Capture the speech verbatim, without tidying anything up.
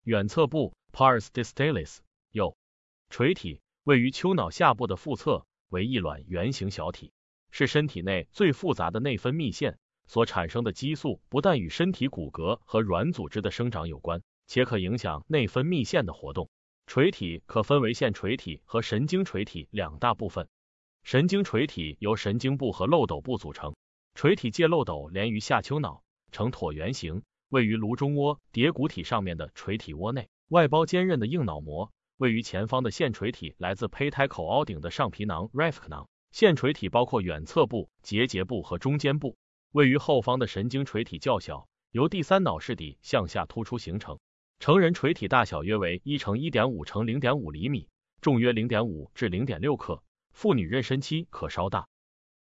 远侧部 pars distalis。右垂体位于丘脑下部的腹侧，为一卵圆形小体，是身体内最复杂的内分泌腺，所产生的激素不但与身体骨骼和软组织的生长有关，且可影响内分泌腺的活动。垂体可分为线垂体和神经垂体两大部分。神经垂体由神经部和漏斗部组成，垂体界漏斗连于下丘脑，呈椭圆形，位于颅中窝蝶骨体上面的垂体窝内，外包坚韧的硬脑膜。位于前方的线垂体来自胚胎口凹顶的上皮囊 Reffke 囊。线垂体包括远侧部、结节部和中间部。位于后方的神经垂体较小，由第三脑室底向下突出形成。成人垂体大小约为一乘一点五乘零点五厘米，重约零点五至零点六克，妇女妊娠期可稍大。